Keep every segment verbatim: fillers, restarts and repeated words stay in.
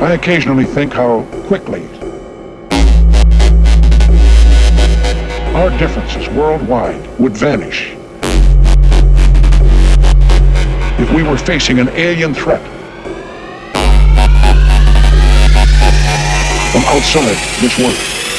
I occasionally think how quickly our differences worldwide would vanish if we were facing an alien threat from outside this world.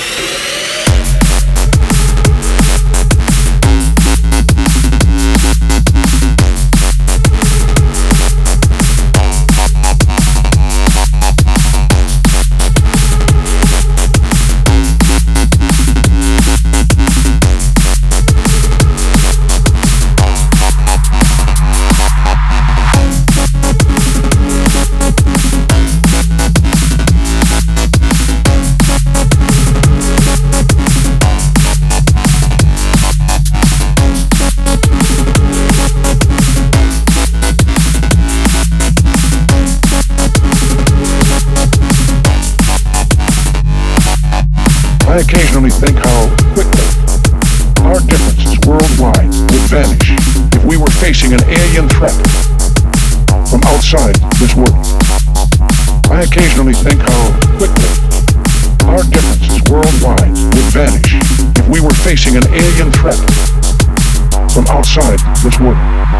I occasionally think how quickly our differences worldwide would vanish if we were facing an alien threat from outside this world. I occasionally think how quickly our differences worldwide would vanish if we were facing an alien threat from outside this world.